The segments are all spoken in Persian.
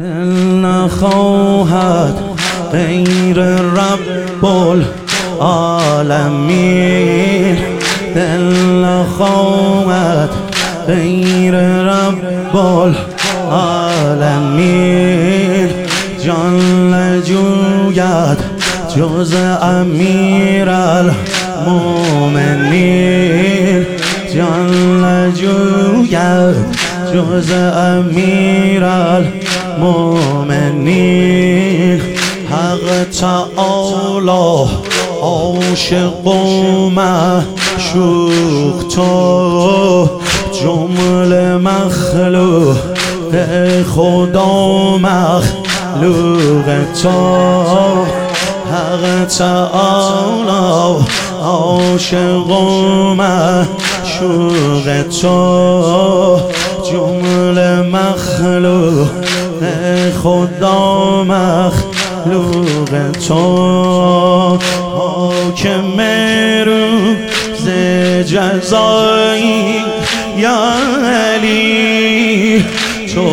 نخواهد غیر رب العالمین، دل نخواهد غیر رب العالمین، جان نجوید جز امیر المؤمنین، جان نجوید جز امیر المؤمنین. حق تعالی عاشق و معشوق تو، جمله مخلوق خدا مخلوق تو. حق تعالی عاشق و معشوق تو، جمله مخلوق خدا مخلوق تو. حاکم روز جزایی یا علی، تو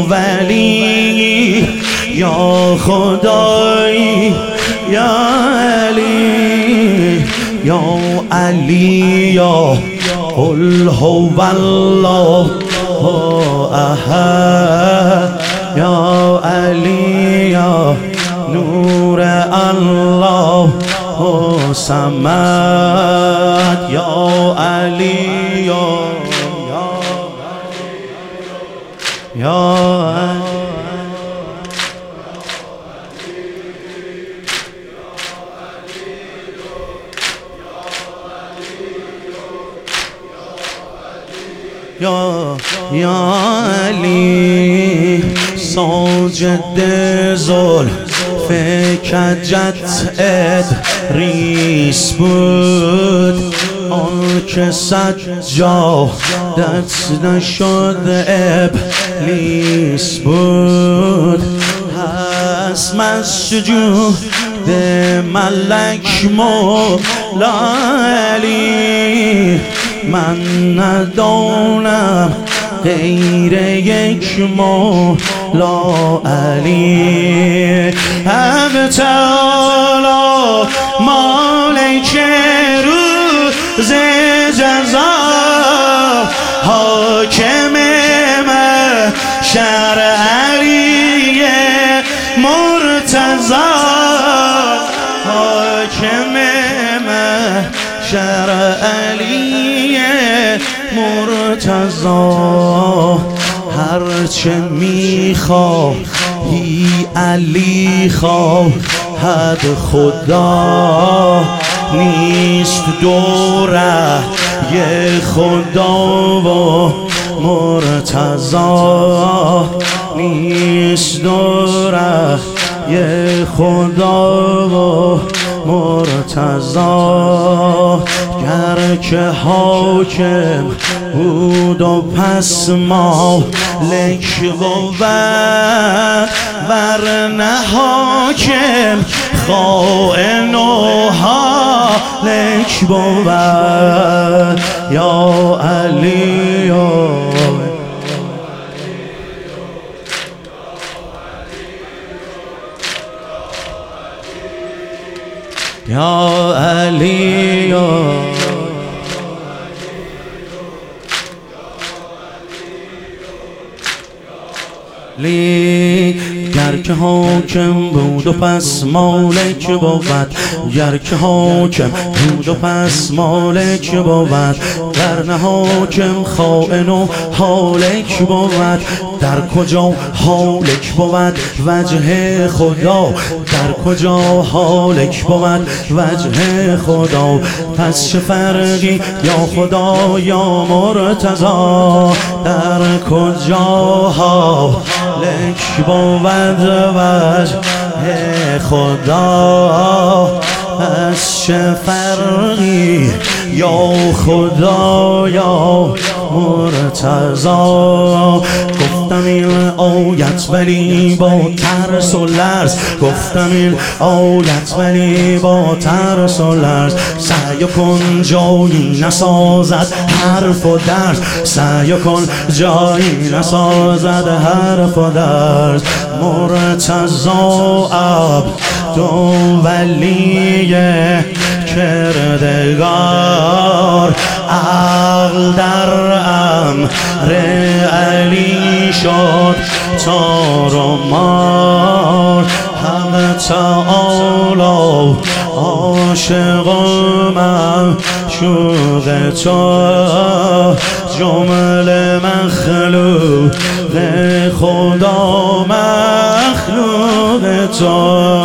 ولی یا خدایی یا علی، یا علی یا قل هو الله احد، یا علی یا نور الله صمد، یا علی یا علی. ساجد زلف کجت ادریس بود، آن که سجادت نشد ابلیس بود. هست مسجود ملک مولا علی، من ندانم غیر یک مولا علی. حق تعالی مالک روز جزا، حاکم محشر علی مرتضی، حاکم محشر علی مرتضی. هرچه میخواهی علی خواهد خدا، نیست دوره یه خدا و مرتضی، نیست دوره یه خدا و مرتضی. گر که حاکم بود و پس مالک بود، ورنه حاکم خائن و هالک بود. یا علی یا علی گر که حاکم بود و پس مالک بود، گر که حاکم بود و پس مالک بود، ورنه حاکم خائن و هالک بود. در کجا هالک بود وجه خدا، در کجا هالک بود وجه خدا. پس چه فرقی یا خدا یا مرتضی، در کجا هالک بود وجه خدا. پس چه فرقی یا خدا یا مرتضی. گفتم این آیت ولی با ترس و لرز، گفتم این آیت ولی با ترس و لرز. سعی کن جایی نسازد حرف و درس، سعی کن جایی نسازد حرف و درس. مرتضی عبدو ولی کردگار، عقل در امر علی شد تار و مار. حق تعالی عاشق و معشوق تو، جمله مخلوق خدا مخلوق تو.